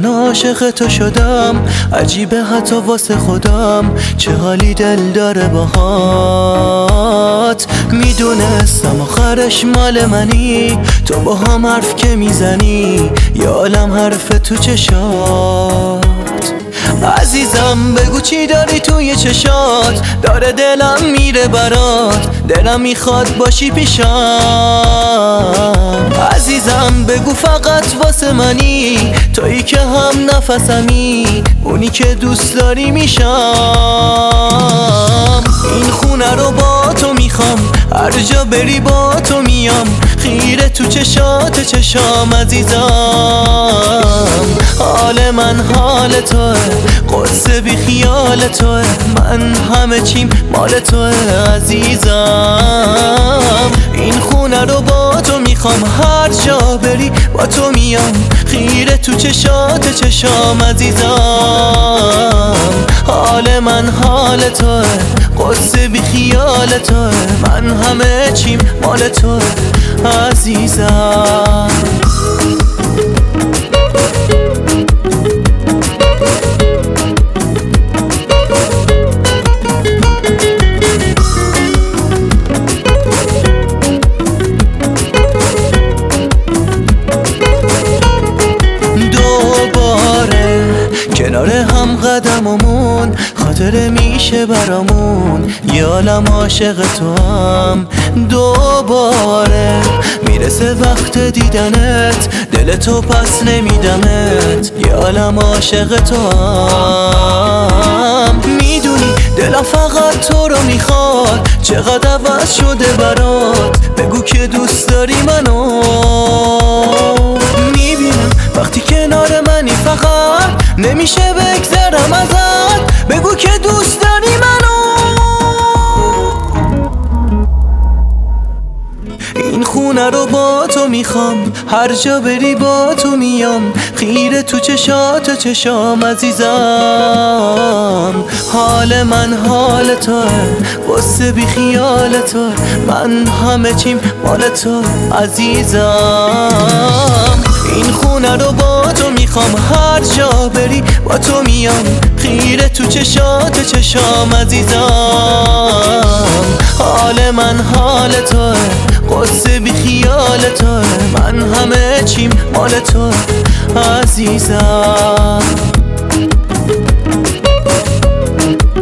عاشق تو شدم، عجیبه حتی واسه خودم چه حالی دل داره باهات. میدونستم آخرش مال منی، تو با هم حرف که میزنی یه عالم حرف تو چشات. عزیزم بگو چی داری توی چشات، داره دلم میره برات، دلم میخواد باشی پیشم. عزیزم بگو فقط واسه منی، تویی که هم نفسمی، اونی که دوست داری میشم. این خونه رو با تو میخوام، هر جا بری با تو میام، خیره تو چشات چشام. عزیزم حال من حال توه، قدس بی خیال توه، من همه چیم مال توه. عزیزم این خونه رو با تو میخوام، هر جا بری با تو میام، خیره تو چشات چشام. عزیزم حال من حال توه، قدس بی خیال توه، من همه چیم مال توه. عزیزم کنار هم قدممون خاطره میشه برامون، یه عالم عاشق تو هم. دوباره میرسه وقت دیدنت، دل تو پس نمیدمت، یه عالم عاشق تو هم. میدونی دلم فقط تو رو میخواد، چقدر عوض شده برات، بگو که دوست داری منو. میبینم وقتی کنار منی فقط نمیشه بگذرم ازت، بگو که دوست داری منو. این خونه رو با تو میخوام، هر جا بری با تو میام، خیره تو چشات چشام. عزیزم حال من حال توه، قصه بی خیال توه، من همه چیم مال تو. عزیزم این خونه رو با تو میخوام، هر جا بری با تو میام، خیره تو چشات چشام. عزیزم حال من حال توه، قصه بی خیال توه، من همه چیم مال تو. عزیزم